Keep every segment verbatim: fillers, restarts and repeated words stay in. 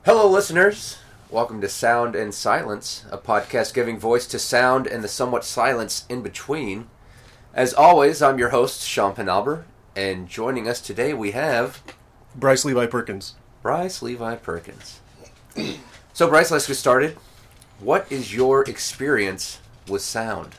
Hello, listeners. Welcome to Sound and Silence, a podcast giving voice to sound and the somewhat silence in between. As always, I'm your host, Sean Penalber, and joining us today we have... Bryce Levi Perkins. Bryce Levi Perkins. So, Bryce, let's get started. What is your experience with sound?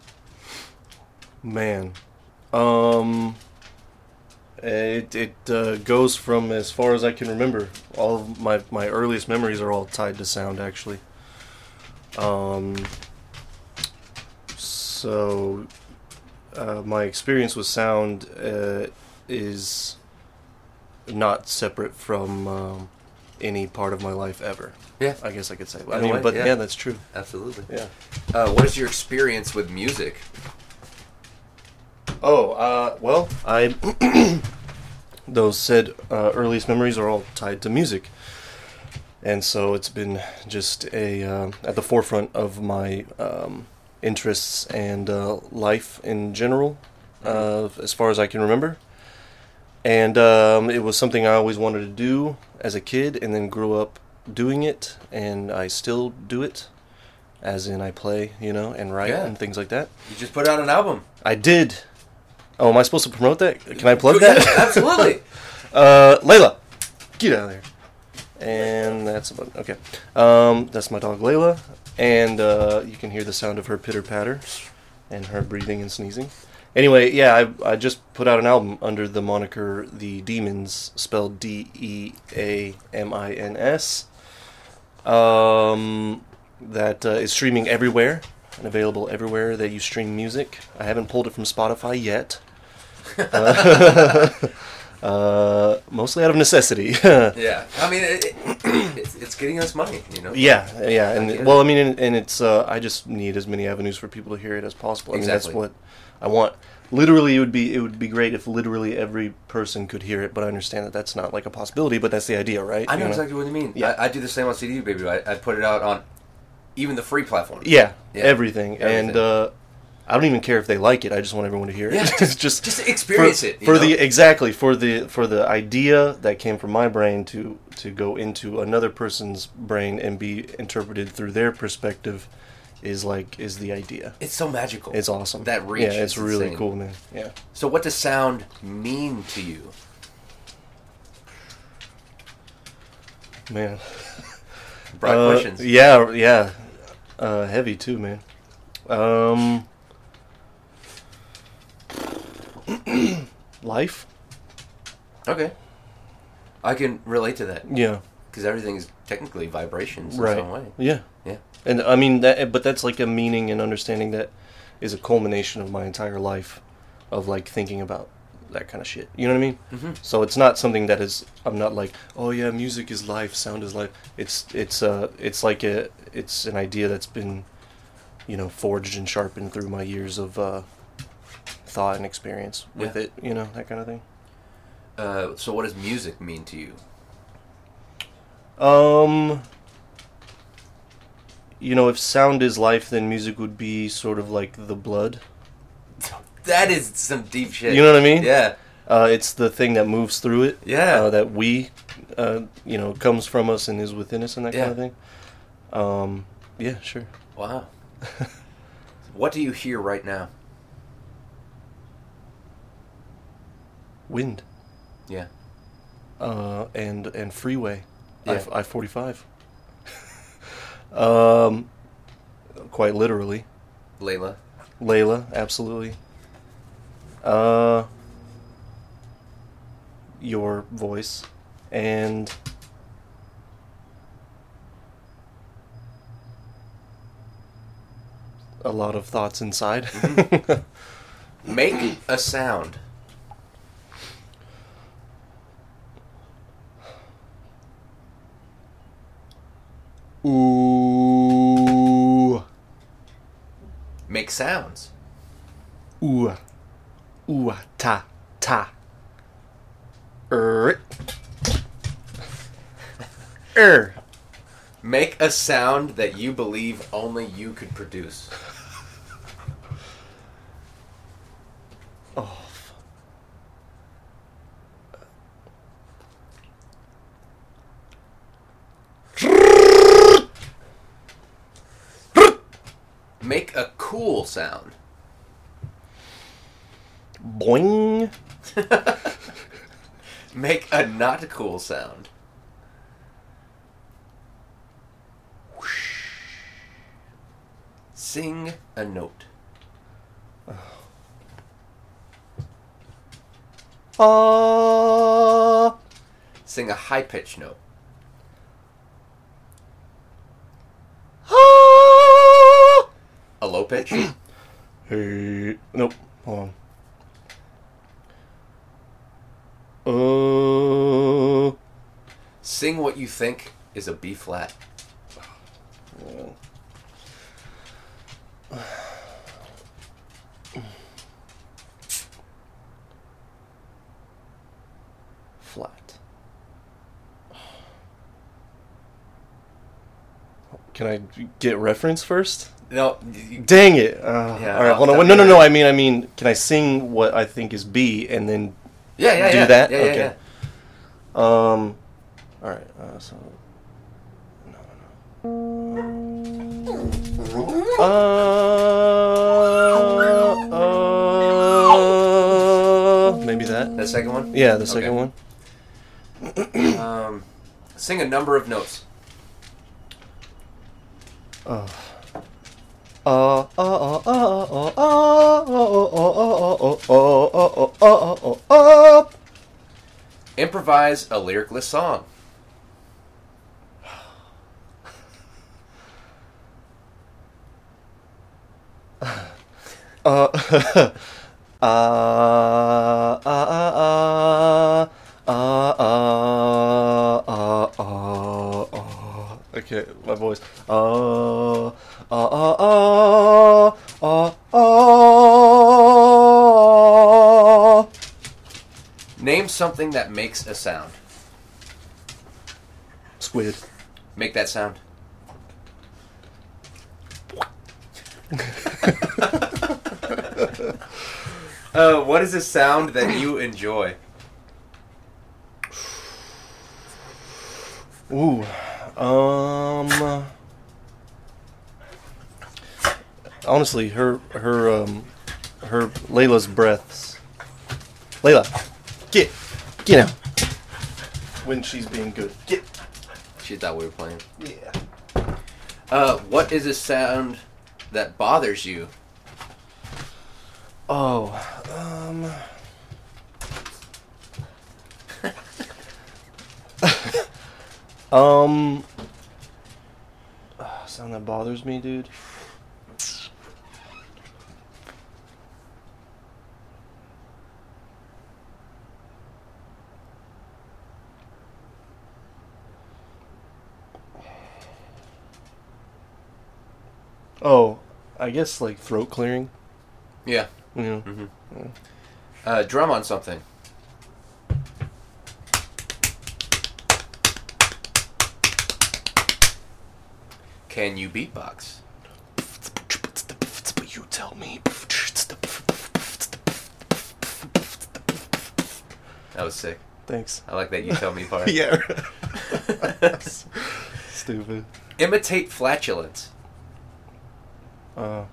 Man. Um... It it uh, goes from as far as I can remember. All of my, my earliest memories are all tied to sound, actually. Um, so, uh, my experience with sound uh, is not separate from um, any part of my life ever. Yeah. I guess I could say. In I a mean, way, but yeah. yeah, that's true. Absolutely. Yeah. Uh, what is your experience with music? Oh, uh, well, I... those said uh, earliest memories are all tied to music. And so it's been just a uh, at the forefront of my um, interests and uh, life in general, uh, as far as I can remember. And um, it was something I always wanted to do as a kid, and then grew up doing it, and I still do it, as in I play, you know, and write Yeah. and things like that. You just put out an album. I did. Oh, am I supposed to promote that? Can I plug that? Yeah, absolutely. uh, Layla, get out of there. And that's about okay. Um, that's my dog Layla, and uh, you can hear the sound of her pitter patter, and her breathing and sneezing. Anyway, yeah, I I just put out an album under the moniker The Demons, spelled D E A M I N S. Um, that uh, is streaming everywhere and available everywhere that you stream music. I haven't pulled it from Spotify yet. Uh, uh, mostly out of necessity. Yeah, I mean, it, it, it's, it's getting us money, you know? Yeah, yeah, I get and it. well, I mean, and, and it's uh, I just need as many avenues for people to hear it as possible. I mean, Exactly. that's what I want. Literally, it would be it would be great if literally every person could hear it, but I understand that that's not like a possibility. But that's the idea, right? I know You exactly what you mean. Yeah. I, I do the same on C D, baby. I, I put it out on even the free platforms. Yeah, Yeah. everything, Everything. and uh, I don't even care if they like it. I just want everyone to hear it. Yeah, just just just experience for, it, you for know? the exactly for the for the idea that came from my brain to to go into another person's brain and be interpreted through their perspective is like is the idea. It's so magical. It's awesome. That reach Yeah, it's is really insane. cool, man. Yeah. So what does sound mean to you? Man. Broad Uh, questions. Yeah, yeah. Uh, heavy too, man. Um, life. Okay. I can relate to that. Yeah. Because everything is technically vibrations Right. in some way. Yeah. Yeah. And I mean that, but that's like a meaning and understanding that is a culmination of my entire life, of like thinking about that kind of shit. You know what I mean? Mm-hmm. So it's not something that is. I'm not like, oh yeah, music is life, sound is life. It's it's uh it's like a it's an idea that's been, you know, forged and sharpened through my years of uh, thought and experience with Yeah. it. You know, that kind of thing. Uh, so what does music mean to you? Um, you know, if sound is life, then music would be sort of like the blood. That is some deep shit. You know what I mean? Yeah. Uh, it's the thing that moves through it. Yeah. Uh, that we, uh, you know, comes from us and is within us and that Yeah. kind of thing. Um, yeah, sure. Wow. What do you hear right now? Wind. Yeah. Uh, and and freeway. Yeah. I forty-five. um, quite literally. Layla. Layla, absolutely. Uh, your voice and a lot of thoughts inside. Mm-hmm. Make a sound. Ooh. Make sounds. Ooh. Ooh. Ta. Ta. Er. Er. Make a sound that you believe only you could produce. Oh. Make a cool sound. Boing. Make a not cool sound. Whoosh. Sing a note. Ah. Sing a high-pitched note. Ah. A low pitch. Hey. Nope. Hold on. Uh. Sing what you think is a B flat. Flat. Can I get reference first? No. You, Dang it! Uh, Yeah, all right, I'll hold on. tell No, no, you no. that. I mean, I mean, can I sing what I think is B and then yeah, yeah, do yeah. that? Yeah, yeah, Okay. yeah. Um. All right. Uh, so. No, no, no. Uh. Uh. Maybe that. The second one? Yeah, the second Okay. one. Um, sing a number of notes. Uh. Uh, uh, uh, uh, uh, uh, uh, uh, uh, uh, uh, uh, uh. Improvise a lyricless song. Uh, uh, uh, uh, uh, uh, uh, uh, uh, okay, my voice. Uh, uh, uh, uh, uh, uh. Name something that makes a sound. Squid. Make that sound. uh, what is a sound that you enjoy? Ooh, um, honestly, her, her, um, her, Layla's breaths. Layla, get, get out. When she's being good. Get. She thought we were playing. Yeah. Uh, what is a sound that bothers you? Oh, um. um. uh, sound that bothers me, dude. Oh, I guess like throat clearing. Yeah. Yeah. Mm-hmm. Uh, drum on something. Can you beatbox? You tell me. That was sick. Thanks. I like that you tell me part. Yeah. Stupid. Imitate flatulence. Uh,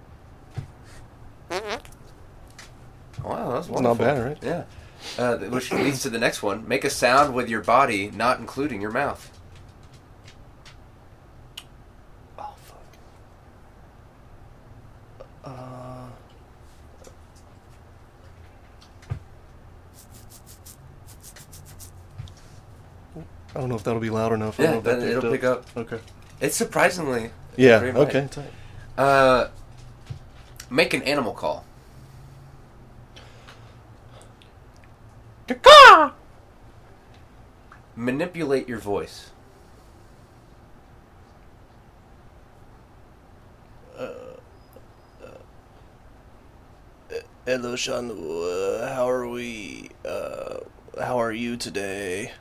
Wow, that's wonderful. not bad, right? Yeah. Uh, th- which leads to the next one. Make a sound with your body, not including your mouth. Oh, fuck. Uh. I don't know if that'll be loud enough. I don't Yeah, know if that then it'll pick up. Okay. It's surprisingly. Yeah, very mild. okay. tight. Uh, make an animal call. Caw! Manipulate your voice. Hello, Sean. Uh, how are we? Uh, how are you today?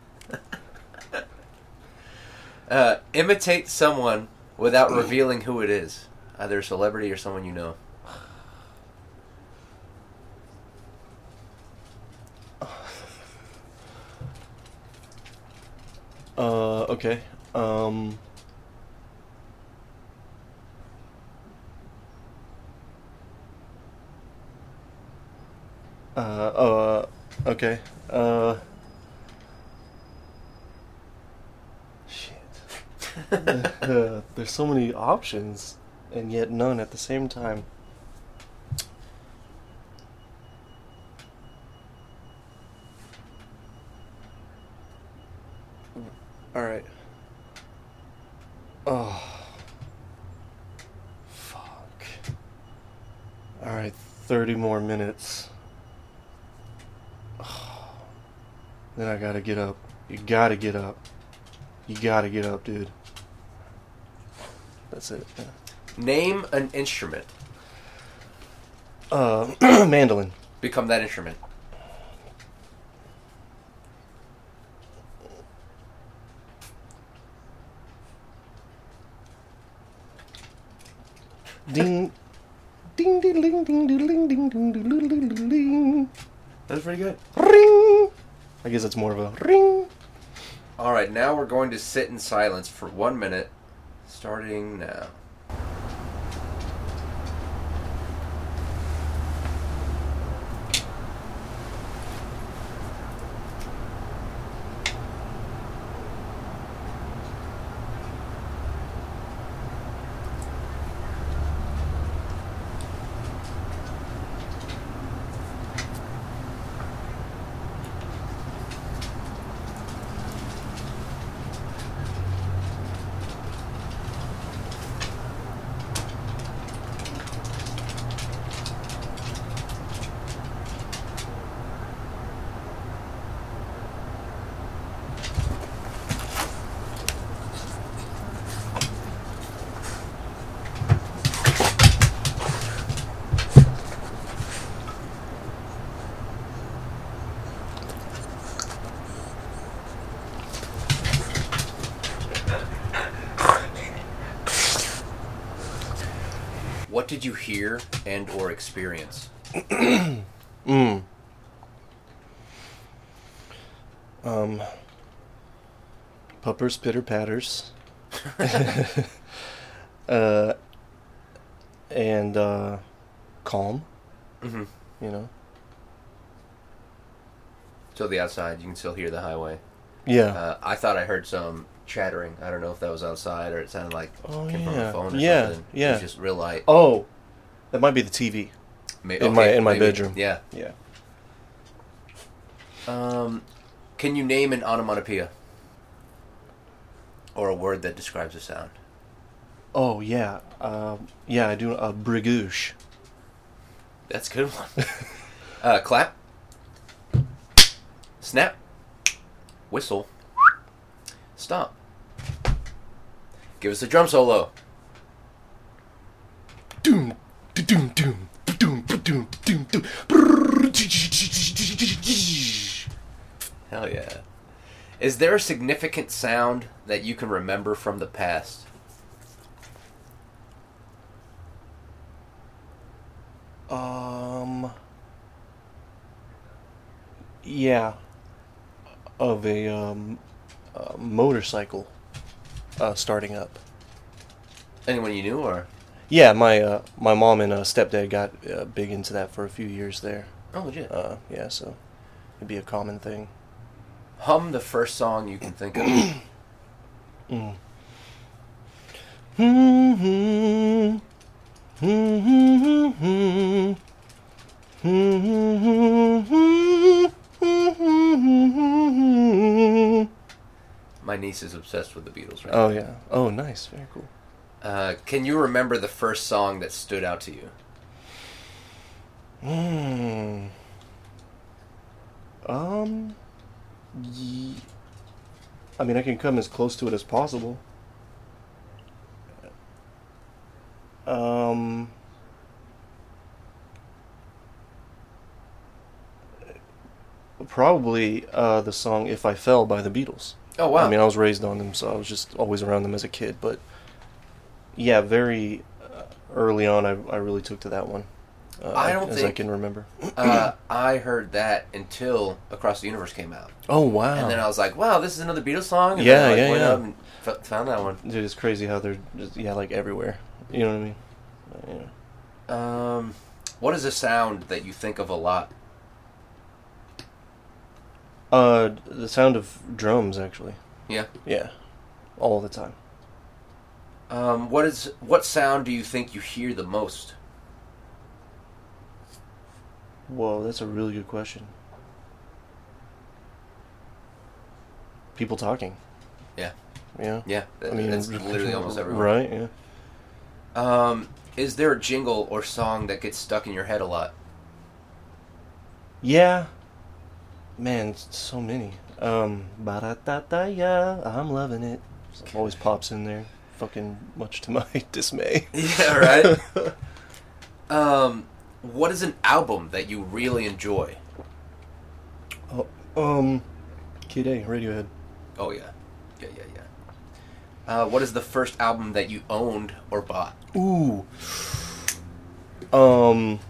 Uh, imitate someone without revealing who it is. Either a celebrity or someone you know. Uh, okay. Um. Uh, oh, uh, okay. Uh, shit. uh, there's so many options, and yet none at the same time. Alright. Oh. Fuck. Alright, thirty more minutes. Oh. Then I gotta get up. You gotta get up. You gotta get up, dude. That's it. Yeah. Name an instrument. Uh, mandolin. Become that instrument. Ding. Ding, ding, ding, ding, ding, ding, ding, ding, ding, ding, ding. That's pretty good. Ring. I guess it's more of a ring. All right, now we're going to sit in silence for one minute, starting now. What did you hear and or experience? mm. Um. Puppers, pitter patters. uh. And uh, calm. Mm-hmm. You know. So the outside, you can still hear the highway. Yeah. Uh, I thought I heard some chattering. I don't know if that was outside or it sounded like oh, it came yeah. from a phone or yeah. something. Yeah. It was just real light. Oh, that might be the T V. May- in okay, my in my maybe. bedroom. Yeah. Yeah. Um, can you name an onomatopoeia? Or a word that describes a sound? Oh yeah. Um, yeah, I do a brigouche. That's a good one. uh, clap. Snap. Whistle. Stomp. Give us a drum solo. Doom, doom, doom, doom, doom, doom, doom. Hell yeah. Is there a significant sound that you can remember from the past? Um. Yeah. Of a um, a motorcycle uh, starting up. Anyone you knew, or? Yeah, my uh, my mom and uh, stepdad got uh, big into that for a few years there. Oh, legit. Uh, yeah, so it'd be a common thing. Hum the first song you can think of. Mm. Mm-hmm. Mm-hmm. Mm-hmm. My niece is obsessed with the Beatles right Oh now. yeah. Oh, nice. Very cool. Uh, can you remember the first song that stood out to you? Hmm. Um. Ye- I mean, I can come as close to it as possible. Um. Probably uh, the song "If I Fell" by the Beatles. Oh, wow. I mean, I was raised on them, so I was just always around them as a kid. But yeah, very uh, early on, I I really took to that one. Uh, I don't as think I can remember. uh, I heard that until Across the Universe came out. Oh wow! And then I was like, wow, this is another Beatles song? And Yeah, then I like, yeah, went yeah. up and f- found that one. Dude, it's crazy how they're just, yeah, like everywhere. You know what I mean? Uh, yeah. Um, what is a sound that you think of a lot? Uh, the sound of drums, actually. Yeah. Yeah, all the time. Um, what is what sound do you think you hear the most? Whoa, that's a really good question. People talking. Yeah. Yeah. Yeah. I mean, that's literally almost everywhere. Right. Yeah. Um, is there a jingle or song that gets stuck in your head a lot? Yeah. Man, so many. Um, ba-da-da-da-ya, I'm loving it. Always pops in there. Fucking much to my dismay. Yeah, right? um, what is an album that you really enjoy? Oh, um, Kid A, Radiohead. Oh, yeah. Yeah, yeah, yeah. Uh, what is the first album that you owned or bought? Ooh. Um,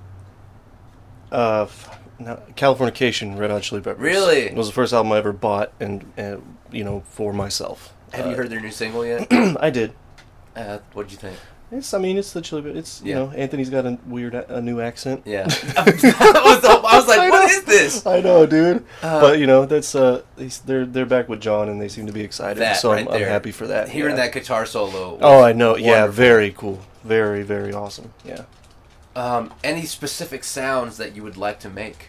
uh, f- no, Californication, Red Hot Chili Peppers. Really? It was the first album I ever bought, and, and you know, for myself. Have uh, you heard their new single yet? I did. Uh, what'd you think? It's, I mean, it's the Chili Peppers. It's, you Yeah. know, Anthony's got a weird, a new accent. Yeah. I was, I was like, I what know. is this? I know, dude. Uh, but you know, that's uh, they're they're back with John, and they seem to be excited. That so right I'm, I'm there. happy for that. Hearing yeah. that guitar solo. was Oh, I know. Yeah, wonderful. very cool. Very, very awesome. Yeah. Um, any specific sounds that you would like to make?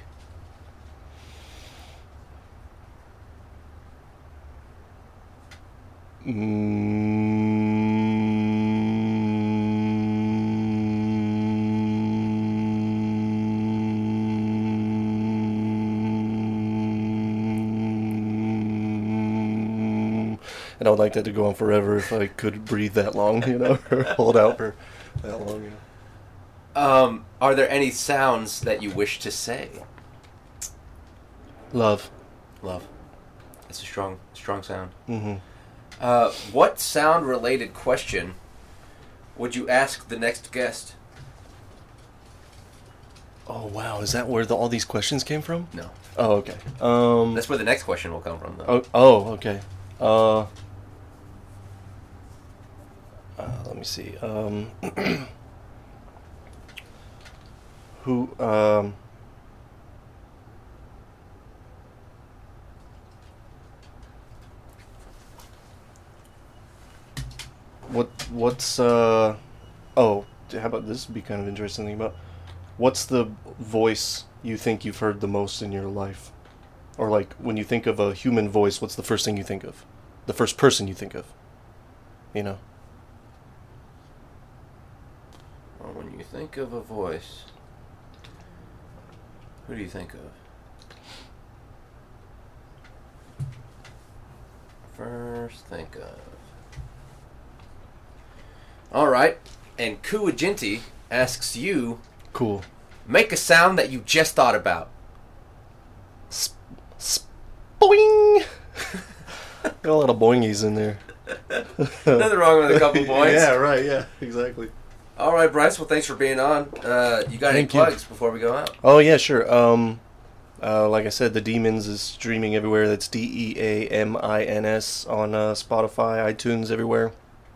Mm. And I would like that to go on forever if I could breathe that long, you know, or hold out for that long. You know. Um, are there any sounds that you wish to say? Love. Love. It's a strong, strong sound. Mm-hmm. Uh, what sound-related question would you ask the next guest? Oh wow, is that where the, all these questions came from? No. Oh okay. Um. That's where the next question will come from, though. Oh, oh okay. Uh. uh let me see. Um. who? Um. What? What's? Uh. Oh, how about this? Would be kind of interesting to think about. What's the voice you think you've heard the most in your life? Or like, when you think of a human voice, what's the first thing you think of? The first person you think of? You know? Well, when you think of a voice, who do you think of? First think of. All right, and Kuwajinti asks you, Cool. make a sound that you just thought about. Sp- Boing! Got a lot of boingies in there. Nothing wrong with a couple points. Yeah, right, yeah, exactly. All right, Bryce. Well, thanks for being on. Uh, you got any Thank you. plugs before we go out? Oh, yeah, sure. Um, uh, like I said, The Demons is streaming everywhere. That's D E A M I N S on uh, Spotify, iTunes, everywhere.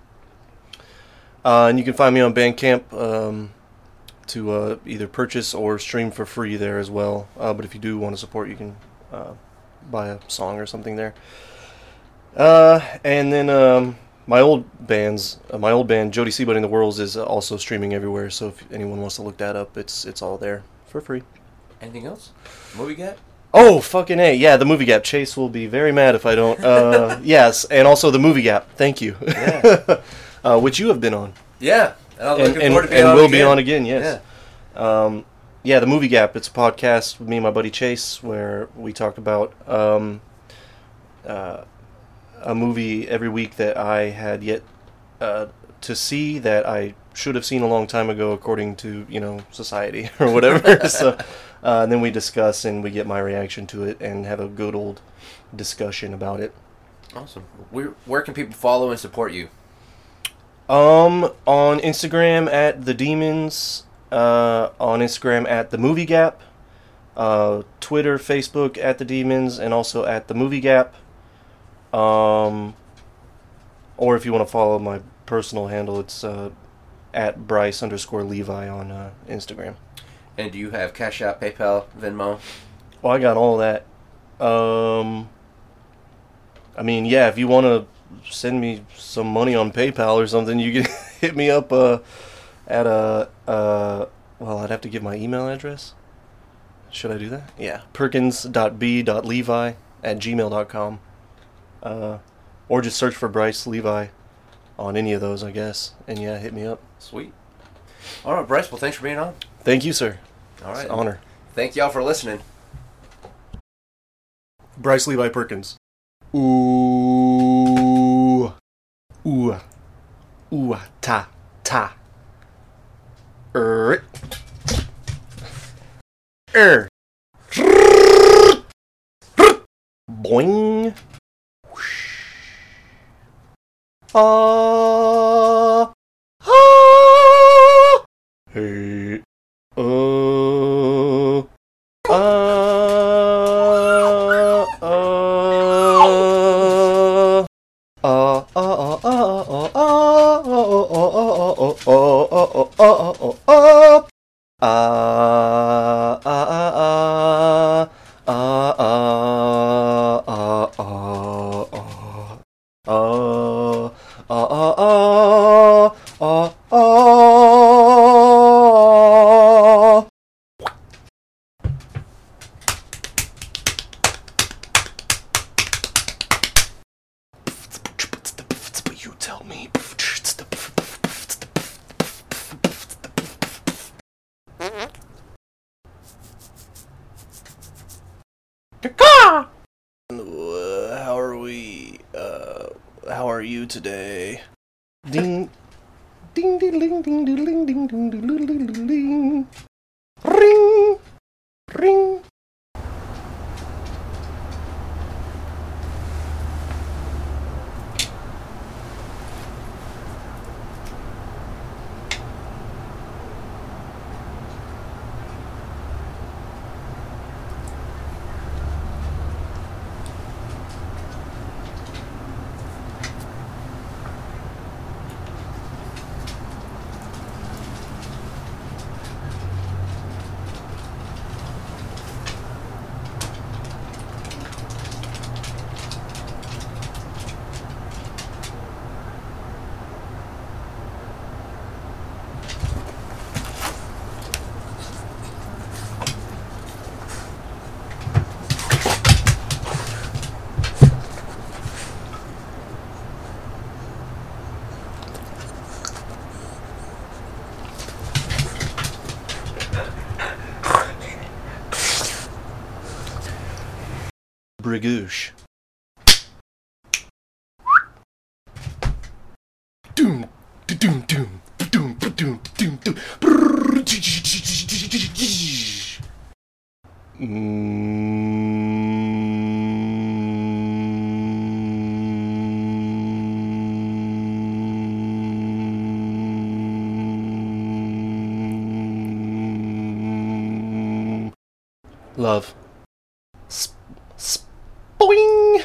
Uh, and you can find me on Bandcamp um, to uh, either purchase or stream for free there as well. Uh, but if you do want to support, you can uh, buy a song or something there. Uh, and then um, my old bands, uh, my old band, Jody Seabud in the Whirls, is also streaming everywhere. So if anyone wants to look that up, it's it's all there for free. Anything else? Movie Gap? Oh, fucking A. Yeah, the Movie Gap. Chase will be very mad if I don't. Uh, yes, and also the Movie Gap. Thank you. Yeah. uh, which you have been on. Yeah. And I'm And, looking and, forward to being and on will again. be on again, yes. Yeah. Um, yeah, the Movie Gap. It's a podcast with me and my buddy Chase where we talk about um, uh, a movie every week that I had yet uh, to see that I should have seen a long time ago according to, you know, society or whatever. so, uh, and then we discuss and we get my reaction to it and have a good old discussion about it. Awesome. Where, where can people follow and support you? Um, on Instagram at the Demons, uh, on Instagram at the Movie Gap, uh, Twitter, Facebook at the Demons, and also at the Movie Gap. Um, or if you want to follow my personal handle, it's uh, at Bryce underscore Levi on uh, Instagram. And do you have Cash App, PayPal, Venmo? Well, I got all that. Um, I mean, yeah, if you want to send me some money on PayPal or something, you can hit me up uh, at a, uh, well, I'd have to give my email address. Should I do that? Yeah, perkins dot b dot levi at gmail dot com. Uh, or just search for Bryce Levi on any of those, I guess. And yeah, hit me up. Sweet. All right, Bryce, well, thanks for being on. Thank you, sir. All right. It's an honor. Thank y'all for listening. Bryce Levi Perkins. Ooh. Ooh. Ooh. Ta. Ta. Er. Er. Boing. Ah. Ah. Hey. Uh. Ah. Ah. Ah. Ah. Ah. You tell me. How are we? Uh, how are you today? Ding, ding, ding, ding, ding, ding, ding, ding, ding, ding, ding, ding, ring, ring. Brigouche. Doom, doom, doom, doom, doom, doom, doom. Love. Boing!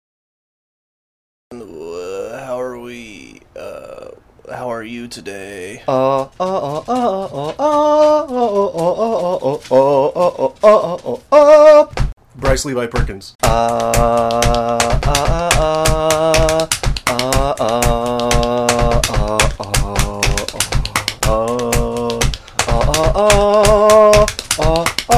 How are we? Uh, how are you today? Uh, uh, uh, uh, uh, uh, uh, uh, uh, uh, uh, uh, Bryce Levi Perkins. Uh, uh, uh, uh, uh, uh, uh, uh, uh,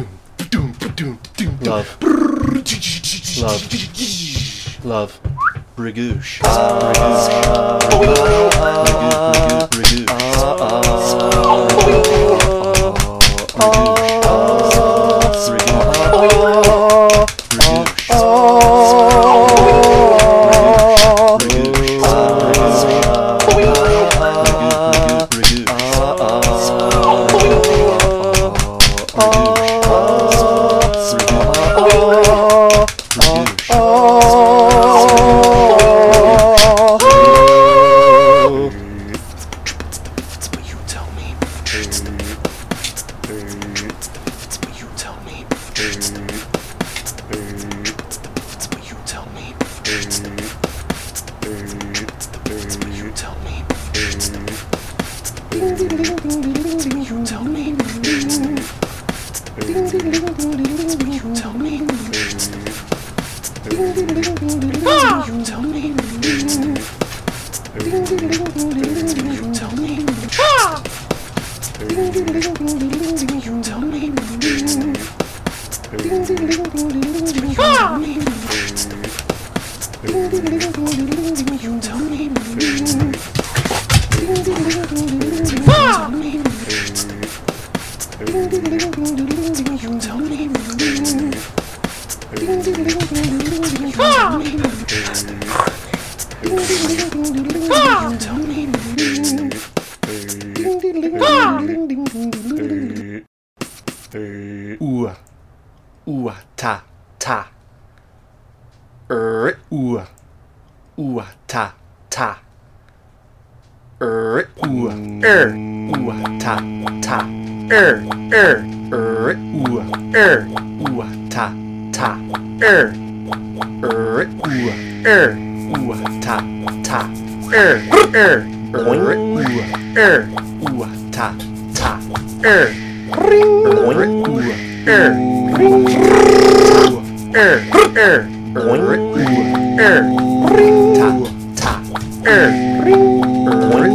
Love. Love. Love. Brigoosh. Ooh, ooh, ta, ta. Er, ooh, ooh, ta, ta. Er, ooh, er, ooh, ta, ta. Er, er, er, ooh, er, ooh, ta, ta. Er, er, ooh, er, ooh, ta, ta. Er, er, er, ooh, er, ooh, ta, ta. Er. Ring, ring, er, er, er, er, er, ring, ta, ta, er, ring,